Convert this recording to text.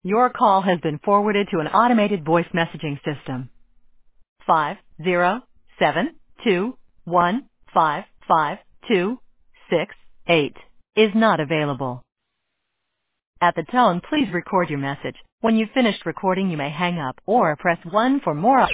Your call has been forwarded to an automated voice messaging system. 50721552268 is not available. At the tone, please record your message. When you've finished recording, you may hang up or press 1 for more options.